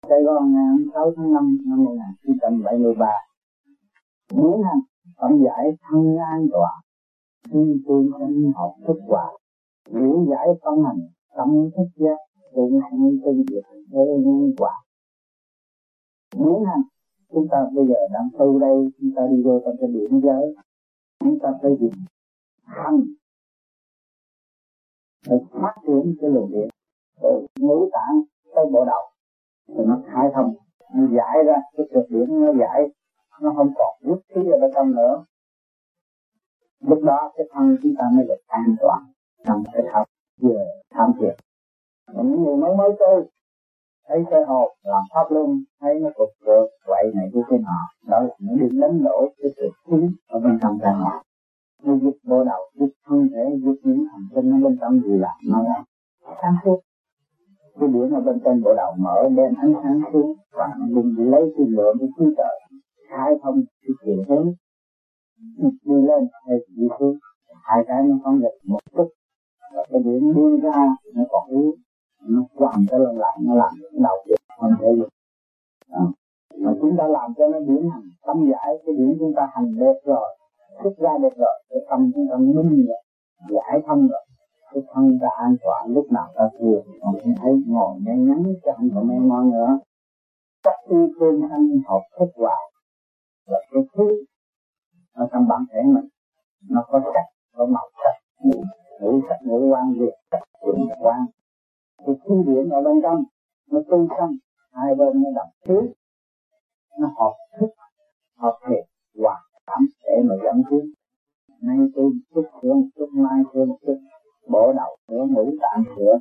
Sài Gòn ngày 6 tháng 5 năm 1973 biến hành phẩm giải thân an tọa thiên tương sinh học thức quả liễu giải tâm hành tâm thức giác tương sinh tương diệt thế nhân quả. Biến hành chúng ta bây giờ đang tu đây, chúng ta đi vô trong cái điển giới, chúng ta phải đi hành để phát triển cái luồng điện từ ngũ tạng tới bộ đầu, thì nó khai thông, nó giải ra cái cực điểm, nó giải, nó không còn hút khí ở bên trong nữa. Lúc đó cái thân chúng ta mới được an toàn trong cái học vừa tham thiền. Những người mới tu thấy sơ hồn làm pháp luân, thấy nó cục cược vậy này kia kia nọ, đó là nó đi đánh đổ cái sự khí ở bên trong ra ngoài. Nó giúp bộ đầu, giúp thân thể, giúp những thần kinh ở bên trong gì là nó là sáng suốt. Cái điểm ở bên trên bộ đầu mở đem ánh sáng xuống và đừng lấy cái lượng của khí trời khai thông cái chiều hướng đi lên hay đi xuống, hai cái nó không được một chút, và cái điểm đi ra nó còn yếu, nó quằn cái lần lại, nó làm đầu việc không thể được. Mà chúng ta làm cho nó biến hành tâm giải, cái điểm chúng ta hành đẹp rồi, xuất ra đẹp rồi, cái tâm chúng ta minh rồi, giải thông rồi, cái thân ta an toàn, lúc nào ta thiền còn thấy ngồi nhăn nhắn chứ không có mê mỏi nữa. Các tư phương thanh học thức quả là cái thứ ở trong bản thể mình, nó có sắc, có màu sắc, ngũ sắc ngũ quan, việt sắc quỳnh quan. Cái khí điển ở bên trong nó tương xâm, hai bên nó đập trước, nó hợp thức, hợp thiệt, hòa cảm để mà dẫn tiến. Nay tôi chút xương, chút mai thêm chút, bộ đầu sửa, ngũ tạng sửa,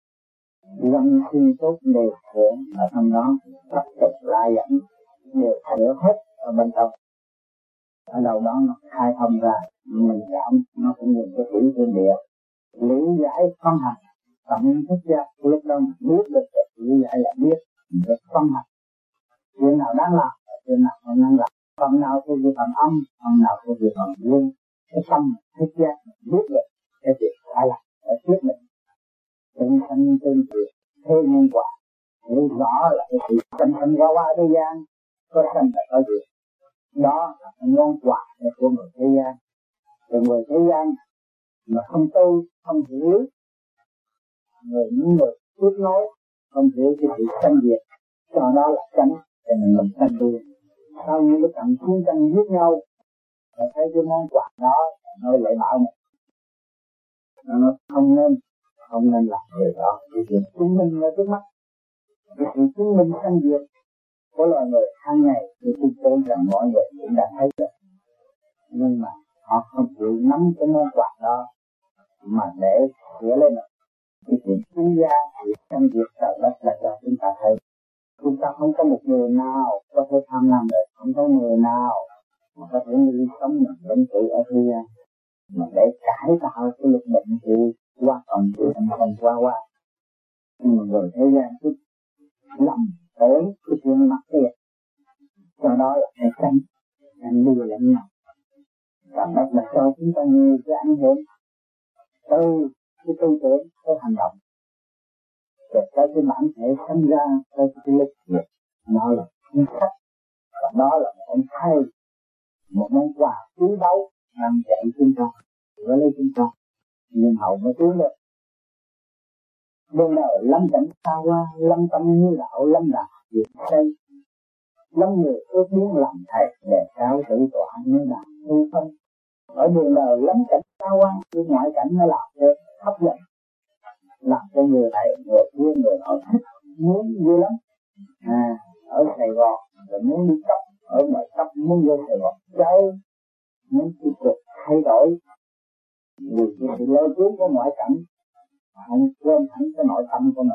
lâm sinh tốt đều sửa ở trong đó, tập tục la dẫn đều sửa hết ở bên trong. Ở đâu đó nó khai thông ra, mình cảm nó cũng nhìn cái quỷ thiên địa, lý giải phân hành, tâm thức giác. Lúc đó mình biết được cái lý giải là biết được phân hành. Chuyện nào đáng làm, chuyện nào không đáng làm, phần nào thuộc về phần âm, phần nào thuộc về phần dương. Cái tâm thức giác biết được cái việc phải làm, phải quyết định. Tương sanh tương diệt thế nhân quả, hiểu rõ là cái sự sanh qua thế gian, có sanh là có diệt. Đó là cái món quà của người thế gian. Từ người thế gian mà không tu, không hiểu, những người tiếp nối không hiểu cái sự sanh diệt, cho đó là tránh, cho nên mình sanh tu. Sau những cái trận chiến tranh giết nhau, và thấy cái món quà đó nó lại bảo mình, nó không nên làm điều đó. Cái chuyện chứng minh ở trước mắt, cái sự chứng minh sanh diệt của loài người hàng ngày thì tôi tưởng rằng mọi người cũng đã thấy được, nhưng mà họ không chịu nắm cái món quà đó mà để sửa lên được. Cái chuyện chứng gia, việc sanh diệt trời đất là cho chúng ta thấy. Chúng ta không có một người nào có thể tham lam được, không có người nào mà có thể đi sống một bệnh trị ở thế gian mà để cải tạo cái lực bệnh trị qua cộng trị thành qua. Nhưng mà người thế gian cứ lầm tưởng cái chuyện mặt kia, cho đó là cái sanh, anh đưa lẫn nhau. Và đó là cho chúng ta nhiều cái ảnh hưởng từ cái tư tưởng, cái hành động, rồi tới cái bản thể sinh ra, tới cái lực nghiệp, nó là chính sách, và đó là một ông thầy, một món quà quý báu làm dạy chúng ta, với lấy chúng ta, nhưng hậu mới tiến được. Bên đời lâm cảnh xa qua, lâm tâm như đạo, lâm đạo việc xây, lâm người ước muốn làm thầy để cao tự tọa như đạo tu phân. Ở đường đời lâm cảnh xa qua, cái ngoại cảnh nó làm cho hấp dẫn, làm cho người này, người kia, người họ thích, muốn vui lắm. Ở Sài Gòn, rồi muốn đi cấp, ở ngoài cấp muốn vô Sài Gòn chơi, muốn tiếp tục thay đổi, vì cái sự lôi cuốn của ngoại cảnh, không quên hẳn cái nội tâm của mình.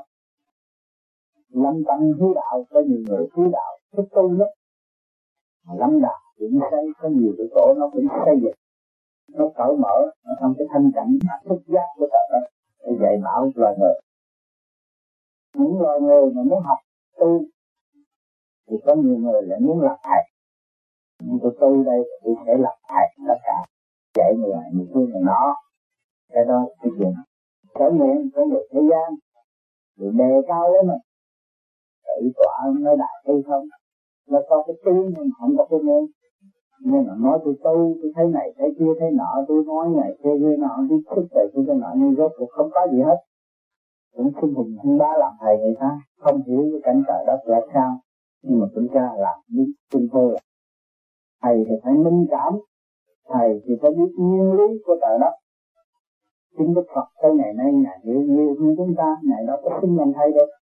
Lâm tâm hư đạo, có nhiều người hư đạo, thích tu nhất. Lâm đạo, cũng xây, có nhiều cái tổ nó cũng xây dựng, nó cởi mở, ở trong cái thanh cảnh, thức giác của trời đất, để dạy bảo loài người. Những loài người mà muốn học tu, thì có nhiều người lại muốn làm thầy. Nhưng tôi tu đây, tôi sẽ làm thầy tất cả, dạy người này, người kia, người đó. Cái đó là cái chuyện sở nguyện của người thế gian, thì đề cao lấy mình, tự tọa nơi đại tu không, là có cái tiếng nhưng không có cái nghe. Nên là nói tôi thấy này thấy kia thấy nọ, tôi nói này kia nọ, tôi thức về tôi nọ, nhưng rốt cuộc không có gì hết. Cũng xưng hùng hung bá làm thầy người ta, không hiểu cái cảnh trời đất là sao, nhưng mà chúng ta làm biết tinh thôi là thầy thì phải minh cảm, thầy thì phải biết nguyên lý của trời đất. Chính Đức Phật tới ngày nay Ngài hiểu nhiều hơn chúng ta, Ngài đâu có xin làm thầy được.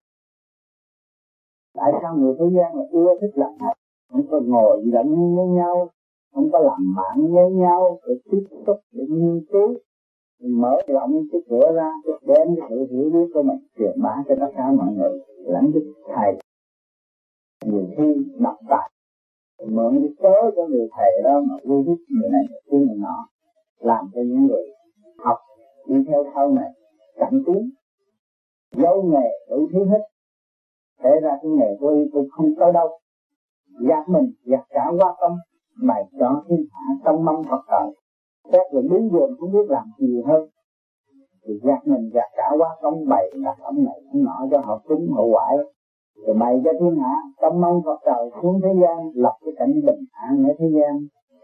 Tại sao người thế gian là ưa thích làm thầy? Không có ngồi giận với nhau, không có làm bạn với nhau, để tiếp xúc, để nghiên cứu, mở rộng cái cửa ra, để đem cái sự hiểu biết của mình truyền bá cho tất cả mọi người. Lãnh đức thầy nhiều khi đọc tài mượn cái cớ của người thầy đó mà uy hiếp người này người nọ, làm cho những người học đi theo sau này chậm tiến, dấu nghề đủ thứ hết. Thế ra cái nghề của tôi không tới đâu, gạt mình gạt cả quá công bày cho thiên hạ trong mong Phật trời. Các người đứng giường không biết làm gì hơn thì gạt mình gạt cả quá công bày đặt ông này ông nọ cho họ cúng họ hoại, rồi bày cho thiên hạ trong mong Phật trời xuống thế gian lập cái cảnh bình an ở thế gian.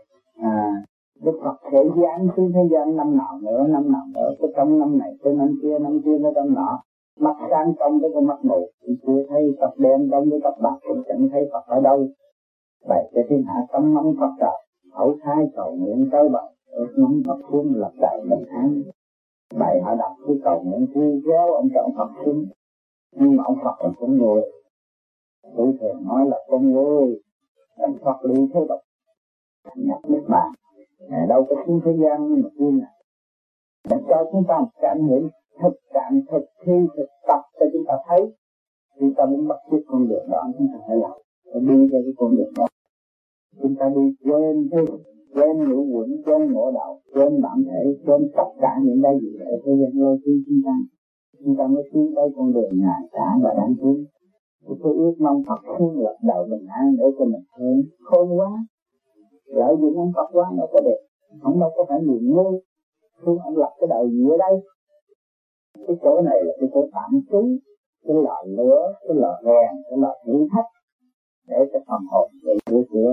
Đức Phật sẽ giáng xuống thế gian năm nào nữa, cái trong năm này tới năm kia tới năm nọ. Mắt sáng trong với con mắt mù, chưa thấy Phật đen trong với Phật bạc, cũng chẳng thấy Phật ở đâu. Bày cho thiên hạ trong mong Phật trời, khẩu khai cầu nguyện tới bờ, ước mong Phật xuống lập đại bình an. Bày họ đọc cái cầu nguyện khi kéo ông chọn Phật xuống, nhưng mà ông Phật là con người. Tôi thường nói là con người, ông Phật đi thế tục, nhập nước bàn, đâu có xuống thế gian nhưng mà riêng này. Để cho chúng ta một cảm nghiệm thực thi, thực tập cho chúng ta thấy, chúng ta muốn bắt chước con đường đó, chúng ta phải làm, phải đi theo cái con đường đó. Chúng ta đi quên ngũ quẩn, quên ngộ đạo, quên bản thể, quên tất cả những cái gì ở thế gian lôi cuốn chúng ta mới tiến tới con đường ngài cả và đáng tiến. Tôi ước mong Phật xuống lập đạo bình an để cho mình hơn khôn quá, lợi dụng ông Phật quá đâu có được, không đâu có phải người ngu. Xuống ông lập cái đời gì ở đây? Cái chỗ này là cái chỗ tạm trú, cái lò lửa, cái lò rèn, cái lò thử thách để cho phần hồn để đưa cửa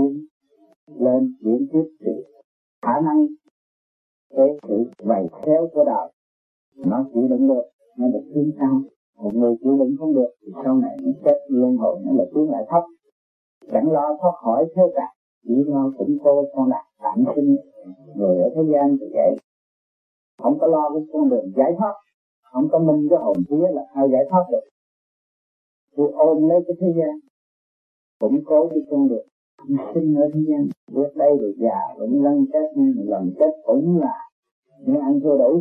lên chuyển tiếp sự khả năng cái sự vầy xéo của đời nó chịu đựng được, nó được tiến cao. Một người chịu đựng không được thì sau này nó chết luân hồi, nó là tiến lại thấp, chẳng lo thoát khỏi thế cả, chỉ lo cũng cô con đạt tạm sinh. Người ở thế gian thì vậy, không có lo cái con đường giải thoát, không có minh cái hồn vía là sao giải thoát được. Tôi ôm lấy cái thế gian, cũng cố cái con đường sinh ở thế gian, bước đây rồi già vẫn lăn chết, lần chết cũng là những ăn chưa đủ.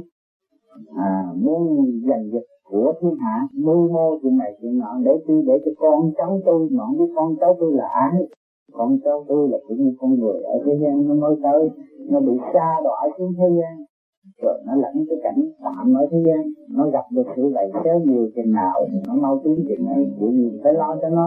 Muốn giành giật của thiên hạ, mưu mô chuyện này chuyện nọ để cho con cháu tôi, mà không biết con cháu tôi là ai. Con cháu tôi là cũng như con người ở thế gian, nó mới tới, nó bị sa đọa xuống thế gian, rồi nó lãnh cái cảnh tạm ở thế gian, nó gặp được sự lầy xéo nhiều chừng nào thì nó mau tiến chừng ấy, chuyện gì phải lo cho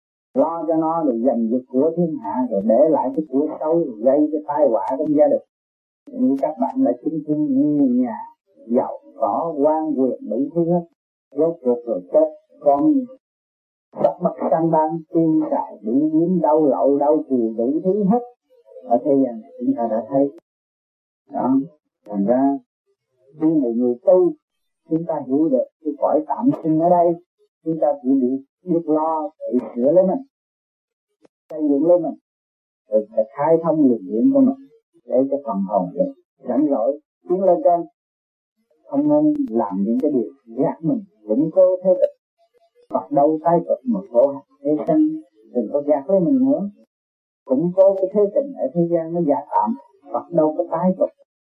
nó rồi giành giật của thiên hạ, rồi để lại cái của xấu, rồi gây cái tai họa trong gia đình. Như các bạn đã chứng kiến như nhà giàu có quan quyền đủ thứ hết, rốt cuộc rồi chết con sắp mất sang ban, tiêu xài bị nhiễm đau lậu đau chịu đủ thứ hết ở thế gian này chúng ta đã thấy đó. Thành ra khi người tu chúng ta hiểu được cái cõi tạm sinh ở đây, chúng ta chỉ biết lo tự sửa lấy mình, xây dựng lấy mình, rồi khai thông lực lượng của mình để cho phần hồn được rảnh rỗi tiến lên trên. Không nên làm những cái điều gạt mình, cũng cố thế tục. Phật đâu tái tục một khổ hạnh thế sanh, đừng có gạt với mình nữa. Cũng cố cái thế tình ở thế gian nó giả tạm, Phật đâu có tái tục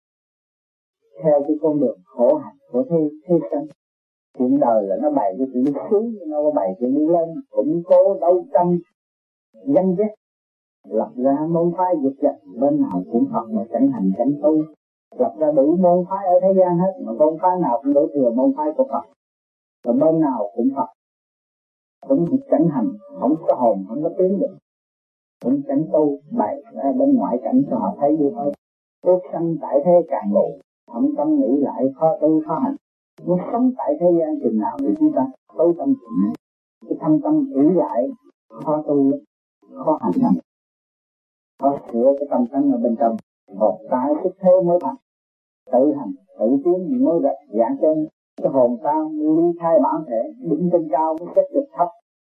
theo cái con đường khổ hạnh của thế sanh. Chuyện đời là nó bày cái chuyện đi xuống, nó có bày chuyện đi lên, cũng cố đấu tranh danh vết, lập ra môn phái vực dật, bên nào cũng Phật mà chẳng hành chẳng tu. Lập ra đủ môn phái ở thế gian hết, mà môn phái nào cũng đổ thừa môn phái của Phật, và bên nào cũng Phật, cũng chẳng hành, không có hồn, không có tiếng được, cũng chẳng tu, bày ra bên ngoại cảnh cho họ thấy đi thôi. Ước sanh tại thế càng ngộ, không tâm nghĩ lại khó tu khó hành. Muốn sống tại thế gian chừng nào thì chúng ta tối tâm chừng cái thâm tâm ỷ lại khó tu, khó hành động, khó sửa cái tâm tánh ở bên trong. Một tại cái thế mới thành, tự hành tự tiến thì mới dạng chân. Cái hồn ta ly khai bản thể, đứng trên cao mới xét được thấp.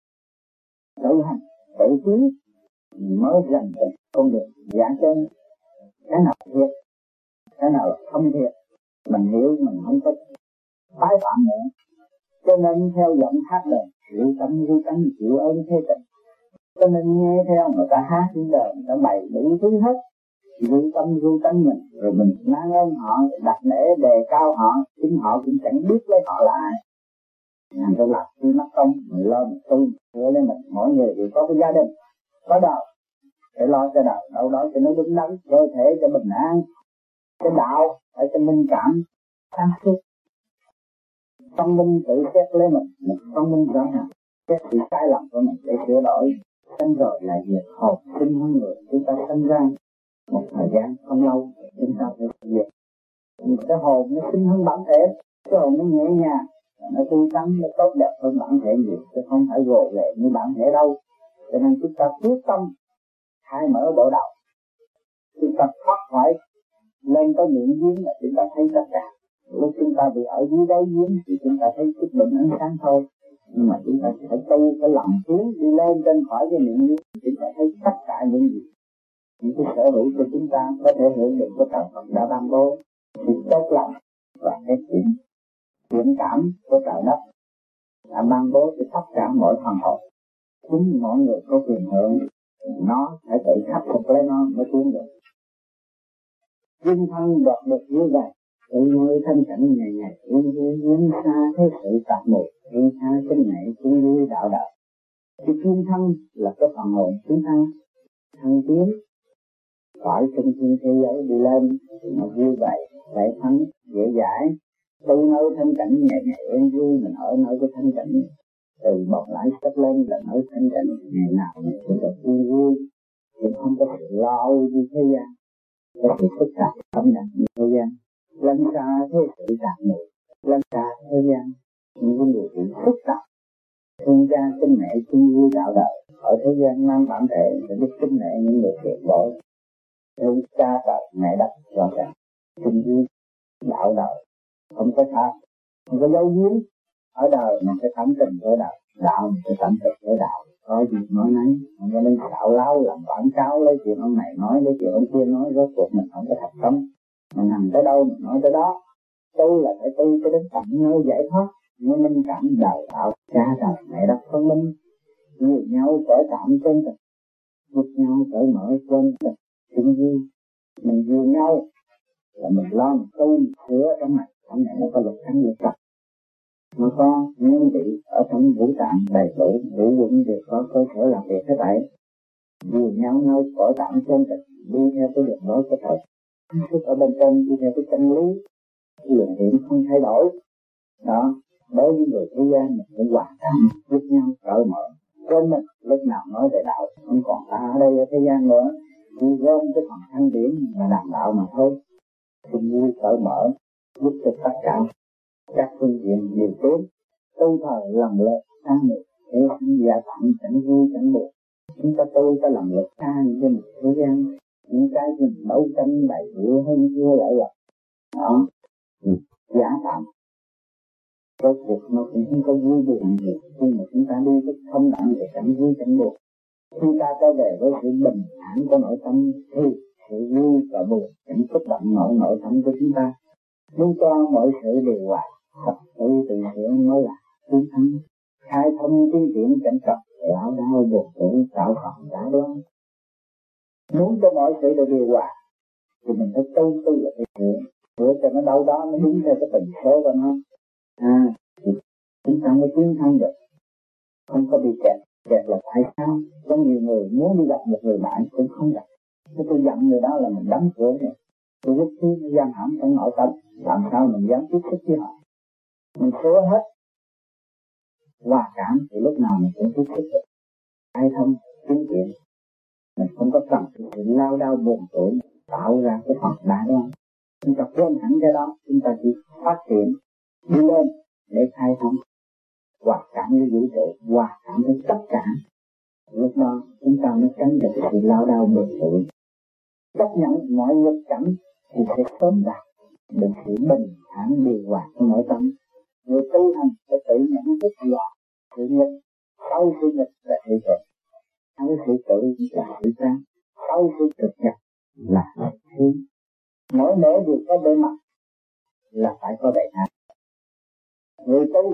Tự hành tự tiến mới rành được con đường dạng chân. Cái nào thiệt, cái nào là không thiệt, mình hiểu mình không có tái phạm nữa. Cho nên theo giọng hát đời, chịu tâm ru tánh chịu ơn thế tình. Cho nên nghe theo người ta hát trên đời, người ta bày đủ thứ hết. Ru tâm ru tánh mình, rồi mình mang ơn họ, đặt lễ đề cao họ, chính họ cũng chẳng biết lấy họ là ai. Thành ra là khi mắc công, mình lo mình tu, sửa lên mình. Mỗi người đều có cái gia đình, có đạo, phải lo cho đạo, đâu đó cho nó đúng đắn, cơ thể cho bình an. Cái đạo phải cho minh cảm, sáng suốt. Thông minh tự xét lấy mình thông minh rõ ràng, xét sự sai lầm của mình để sửa đổi. Sinh rồi là việc hồn sinh hơn người, chúng ta sinh ra một thời gian không lâu, chúng ta phải việc. Cái hồn nó sinh hơn bản thể, cái hồn nó nhẹ nhàng, nó tươi tắn, nó tốt đẹp hơn bản thể nhiều, chứ không phải gồ ghề như bản thể đâu. Cho nên chúng ta quyết tâm khai mở bộ đầu, chúng ta thoát khỏi lên tới miệng giếng là chúng ta thấy tất cả. Lúc chúng ta bị ở dưới đáy giếng thì chúng ta thấy chút đỉnh ánh sáng thôi, nhưng mà chúng ta phải tu, phải lặn xuống đi lên trên khỏi cái miệng giếng, chúng ta thấy tất cả những gì, những cái sở hữu của chúng ta có thể hưởng được của trời Phật đã ban bố, sự tốt lành và cái thiện cảm của trời đất đã ban bố cho tất cả mọi phần hồn. Chính mọi người có quyền hưởng, nó phải tự khắc phục lấy nó mới tiến được. Duyên thân đoạt được như vậy, tự nuôi thân cảnh ngày ngày yên xa thế sự tạp mù, yên xa chân nhạy chung vui đạo đạo. Cái duyên thân là cái phần hồn chúng ta thăng tiến khỏi trung thiên thế giới đi lên, nó vui vậy, khỏe thắng, dễ dãi. Tu nơi thân cảnh ngày ngày yên vui, mình ở nơi cái thân cảnh từ bọc lại sắp lên là nơi thân cảnh ngày nào cũng được vui, cũng không có sự lo âu như thế gian. Cái sự phức tạp tâm đắc như thế gian, lăn xa thế sự tạp mù, lăn xa thế gian những vấn đề phức tạp. Thương cha sinh mẹ chung vui đạo đời, ở thế gian mang bản thể để biết sinh mẹ những người thiệt bội. Thương cha trời mẹ đất rõ ràng, chung vui đạo đời, không có tha, không có giấu giếm. Ở đời mình phải thẳng tình với đạo, đạo mình phải thẳng tình với đạo. Có gì nói nấy, không có nên xạo láo làm quảng cáo lấy chuyện ông này nói, lấy chuyện ông kia nói, rốt cuộc mình không có thật tâm. Mình nằm tới đâu mình nói tới đó. Tu là phải tu cho đến tận nơi giải thoát, mới minh cảm đời đạo, cha trời mẹ đất phân minh, nhiều nhau cởi tạm trên tình, giúp nhau cởi mở trên tình, chung vui. Mình yêu nhau là mình lo một tu sửa trong này nó có luật thắng luật trật, nó có nhân vị ở trong vũ tạng đầy đủ, vũ dụng đều có cơ sở làm việc hết thảy. Yêu nhau nhau cởi tạm trên tình, đi theo cái đường lối của trời, sức ở bên trên đi theo cái chân lý, luận điểm không thay đổi. Đó, đối với người thế gian mình cũng hoàn cảnh giúp nhau cởi mở. Quên mình lúc nào nói về đạo, không còn ta ở đây ở thế gian nữa, chỉ gom cái phần thanh điển và đàm đạo mà thôi. Chung vui cởi mở, giúp cho tất cả các phương diện đều tốt. Tu thời lần lượt sang được, để sinh giả tặng chẳng vui chẳng buồn. Chúng ta tu ta lần lượt sang trên thế gian, những cái mình đấu tranh đầy đủ hơn chưa lại là đó, giả tạm. Rốt cuộc nó cũng không có vui buồn gì, nhưng mà chúng ta đi cái không đặng để chẳng vui chẳng buồn. Khi ta trở về với sự bình thản của nội tâm thì sự vui và buồn chẳng xúc động nội tâm của chúng ta. Muốn cho mọi sự điều hòa, thật sự tự hiện mới là tiến thắng. Khai thông tiến triển cảnh trật, lão đau buồn tưởng tạo phần đã đoán. Muốn cho mọi sự được điều hòa thì mình phải tu là phải sửa cho nó đâu đó nó đúng theo cái tần số của nó. Thì chúng ta mới tiến thân được, không có bị kẹt là tại sao? Có nhiều người muốn đi gặp một người bạn cũng không gặp. Nếu tôi giận người đó là mình đóng cửa này, tôi rất thứ giam hãm trong nội tâm, làm sao mình dám tiếp xúc với họ? Mình sửa hết, hòa cảm thì lúc nào mình cũng tiếp xúc được. Ai thông tiến triển, mình không có cần sự lao đao buồn tủi tạo ra cái phần đá đó. Chúng ta quên hẳn cái đó, chúng ta chỉ phát triển đi lên để khai thông. hòa cảm với vũ trụ, hòa cảm với tất cả. Lúc đó chúng ta mới tránh được sự lao đao bực bội. Chấp nhận mọi nghịch cảnh thì sẽ sớm đạt được sự bình thản điều hòa trong nội tâm. Người tu hành phải tự nhận thức rõ sự nghịch, sau sự nghịch là sự tự, sau sự tự là sự sáng, sau sự thực nhập là sự thương. Mỗi bể đều có bề mặt là phải có bề ngang. Người tu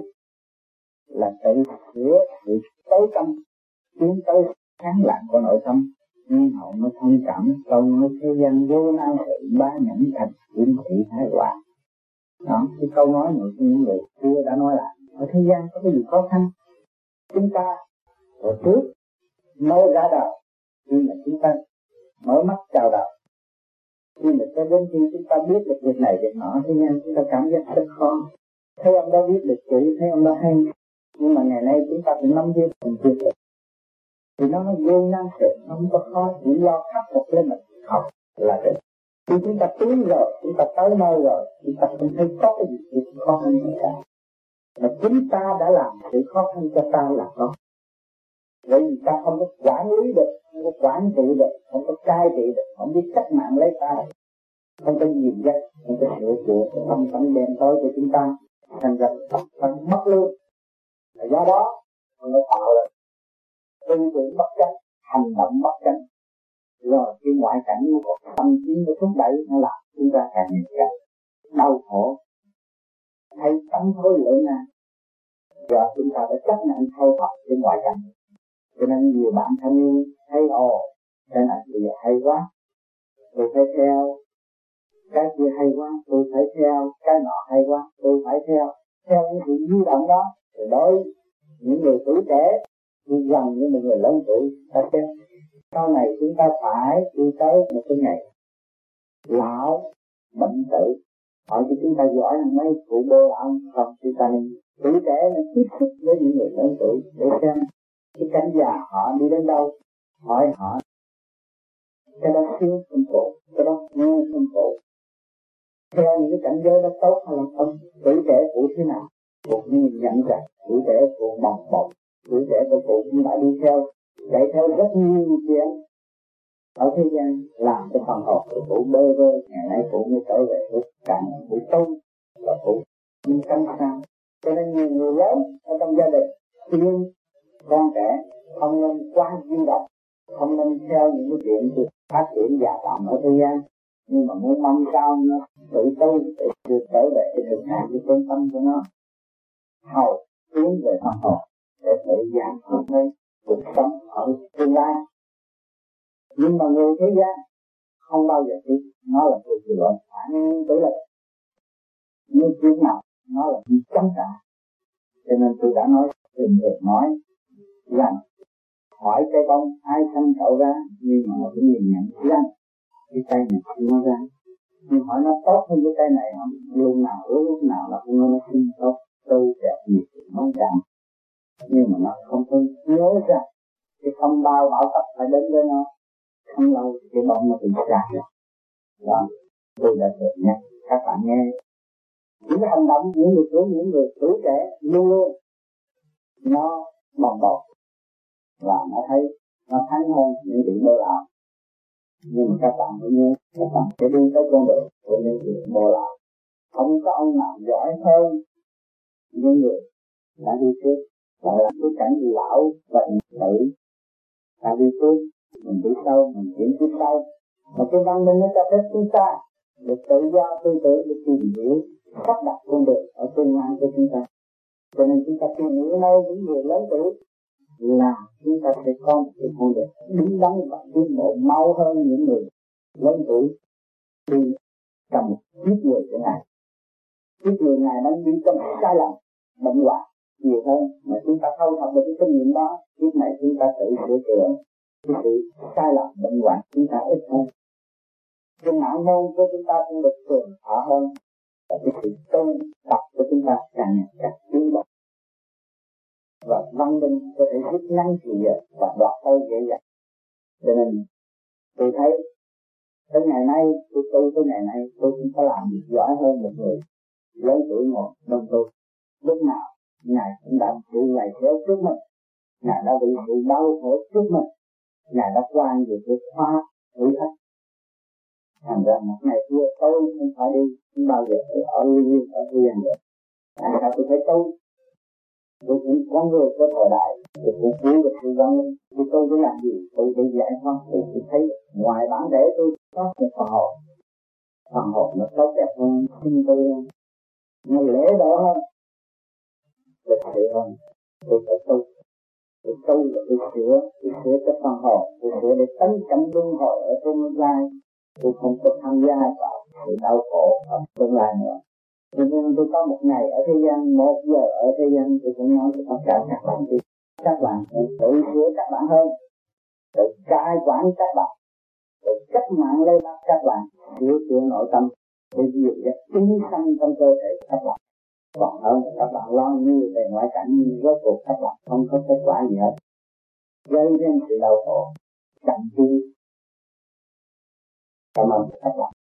là tự sửa sự tối tâm, tiến tới sáng lạng của nội tâm, nhưng họ mới thông cảm câu nói thế gian vô năng sự bá nhẫn thành kiếm thị thái hòa. Đó, cái câu nói mà những người xưa đã nói là ở thế gian có cái gì khó khăn. Chúng ta hồi trước mới ra đời, khi mà chúng ta mở mắt chào đời, khi mà cho đến khi chúng ta biết được việc này việc nọ, thế gian chúng ta cảm giác rất khó. Thấy ông đó viết được chữ, thấy ông đó hay, nhưng mà ngày nay chúng ta cũng nắm viết thành việc được. Thì nó vô năng sự, nó không có khó, chỉ lo khắc phục lên mình học là được. Khi chúng ta tiến rồi, chúng ta tới nơi rồi, chúng ta không thấy có cái gì khó khăn gì cả. Mà chúng ta đã làm sự khó khăn cho ta là có. Vậy vì ta không có quản lý được, không có quản trị được, không có cai trị được, không biết cách mạng lấy ta, không có dìu dắt, không có sửa chữa tâm tâm đen tối của chúng ta, thành ra phần mất luôn. Do đó nó tạo ra tư tưởng bất chánh, hành động bất chánh, rồi cái ngoại cảnh nó còn tâm trí nó thúc đẩy, nó làm chúng ta càng ngày càng đau khổ, hay tâm khối lượng nè. Giờ chúng ta phải chấp nhận thay đổi cái ngoại cảnh. Cho nên nhiều bạn thanh niên thấy cái này thì hay quá, tôi phải theo, cái kia hay quá, tôi phải theo, cái nọ hay quá, tôi phải theo những sự di động đó. Rồi đối những người tuổi trẻ đi gần với những người lớn tuổi, ta xem sau này chúng ta phải đi tới một cái ngày lão bệnh tử. Hỏi cho chúng ta giỏi hơn mấy cụ bô lão không? Chúng ta nên tuổi trẻ nên tiếp xúc với những người lớn tuổi để xem cái cảnh già họ đi đến đâu, hỏi họ cái đó siêu không phụ, cái đó nghe không phụ, theo những cái cảnh giới đó tốt hay là không. Tuổi trẻ phụ thế nào phụ như nhận ra, tuổi trẻ phụ bồng bồng, tuổi trẻ của phụ cũng đã đi theo chạy theo rất nhiều chuyện ở thế gian, làm cho phần hồn của phụ bơ vơ. Ngày nay phụ mới trở về với cảnh phụ tu và phụ nhưng căng sao. Cho nên nhiều người lớn ở trong gia đình khuyên con trẻ không nên quá di động, không nên theo những cái chuyện phát triển giả tạm ở thế gian, nhưng mà muốn mong sao nó tự tu để được trở về để thực hành cái phương tâm của nó, hầu tiến về phần hồn để tự giải quyết với cuộc sống ở tương lai. Nhưng mà người thế gian không bao giờ biết nó là một cái loại phản tử lực, nhưng chuyện nào nó là chuyện chống trả. Cho nên tôi đã nói từng người nói rằng hỏi cây bông ai sanh cậu ra, nhưng mà một cái nhìn nhận rằng cái cây này sinh nó ra, nhưng hỏi nó tốt hơn cái cây này không? Lúc nào là không nó sinh tốt, tươi đẹp nhiệt mong chẳng, nhưng mà nó không có nhớ ra cái phong bao bão tập phải đến với nó. Không lâu thì cái bông nó bị ra rồi. Đó, tôi đã tự nhắc các bạn nghe những cái hành động những người tuổi trẻ luôn luôn nó bồng bột và nó thấy nó thắng hơn những vị bồ lão. Nhưng mà các bạn phải nhớ, các bạn sẽ đi tới con đường của những vị bồ lão. Không có ông nào giỏi hơn những người đã đi trước. Gọi là cái cảnh lão bệnh tử đã đi trước, mình đi sau, mình chuyển tiếp sau. Mà cái văn minh nó cho phép chúng ta được tự do tư tưởng để tìm hiểu sắp đặt con đường ở tương lai của chúng ta. Cho nên chúng ta tìm hiểu nơi những người lớn tuổi là chúng ta sẽ có một cái con đường đúng đắn và tiến bộ mau hơn những người lớn tuổi đi trong một kiếp người thế này. Kiếp người này nó đi trong sai lầm bệnh hoạn nhiều hơn, mà chúng ta thâu thập được cái kinh nghiệm đó, kiếp này chúng ta tự sửa chữa cái sự sai lầm bệnh hoạn chúng ta ít hơn. Cái não môn của chúng ta cũng được trường thọ hơn, và cái sự tu tập của chúng ta càng ngày càng tiến bộ, và văn minh có thể rút ngắn thời giờ và đoạt tới dễ dàng. Cho nên tôi thấy tới ngày nay tôi tu tới ngày nay tôi cũng có làm giỏi hơn một người lớn tuổi ngồi đông tôi. Lúc nào Ngài cũng đã chịu ngày xéo trước mình, Ngài đã bị sự đau khổ trước mình, Ngài đã qua nhiều cái khóa thử thách. Thành ra một ngày kia tôi không phải đi không bao giờ ở liên ở riêng được. Tại sao tôi phải tôi cũng có người có thời đại, tôi cũng cứu được sự văn minh. Tôi phải làm gì? Tôi phải giải thoát. Tôi thấy ngoài bản thể tôi có một phần hồn nó tốt đẹp hơn, xin tôi nó lễ độ hơn, lịch sự hơn. Tôi phải tu là tôi sửa cái phần hồn, tôi sửa để tấn cảnh luân hồi ở tương lai. Tôi không có tham gia vào sự đau khổ ở tương lai nữa. Nhưng tôi có một ngày ở thế gian, 1 giờ ở thế gian, tôi cũng nói cho tất cả các bạn đi. Các bạn tự sửa các bạn hơn, tự cai quản các bạn, tự cách mạng lên các bạn, sửa chữa nội tâm để dìu dắt chính sanh trong cơ thể các bạn. Còn hơn các bạn lo như về ngoại cảnh, nhưng rốt cuộc các bạn không có kết quả gì hết, gây nên sự đau khổ chậm chi. Cảm ơn các bạn.